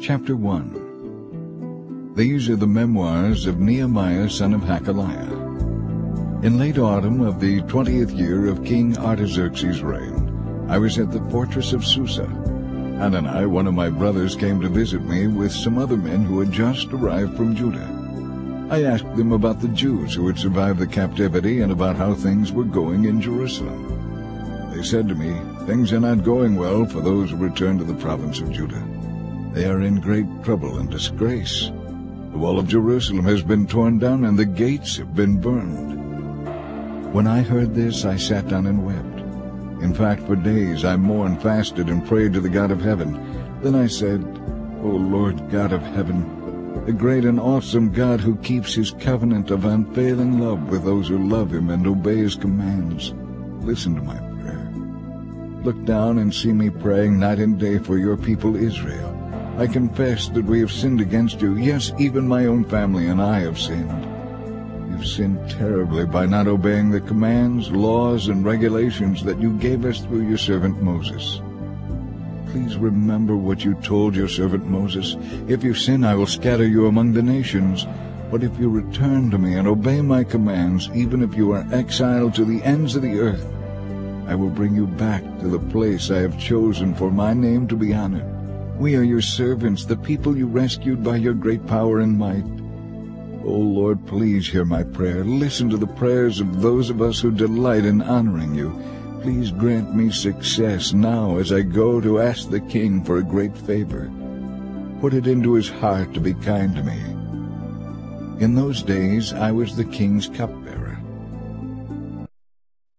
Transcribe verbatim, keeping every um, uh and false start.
Chapter one. These are the memoirs of Nehemiah son of Hachaliah. In late autumn of the twentieth year of King Artaxerxes' reign, I was at the fortress of Susa. Hanani, one of my brothers, came to visit me with some other men who had just arrived from Judah. I asked them about the Jews who had survived the captivity and about how things were going in Jerusalem. They said to me, "Things are not going well for those who returned to the province of Judah. They are in great trouble and disgrace. The wall of Jerusalem has been torn down and the gates have been burned." When I heard this, I sat down and wept. In fact, for days I mourned, fasted, and prayed to the God of heaven. Then I said, "O Lord God of heaven, the great and awesome God who keeps his covenant of unfailing love with those who love him and obey his commands, listen to my prayer. Look down and see me praying night and day for your people Israel. I confess that we have sinned against you. Yes, even my own family and I have sinned. We've sinned terribly by not obeying the commands, laws, and regulations that you gave us through your servant Moses. Please remember what you told your servant Moses. If you sin, I will scatter you among the nations. But if you return to me and obey my commands, even if you are exiled to the ends of the earth, I will bring you back to the place I have chosen for my name to be honored. We are your servants, the people you rescued by your great power and might. O Lord, please hear my prayer. Listen to the prayers of those of us who delight in honoring you. Please grant me success now as I go to ask the king for a great favor. Put it into his heart to be kind to me." In those days I was the king's cupbearer.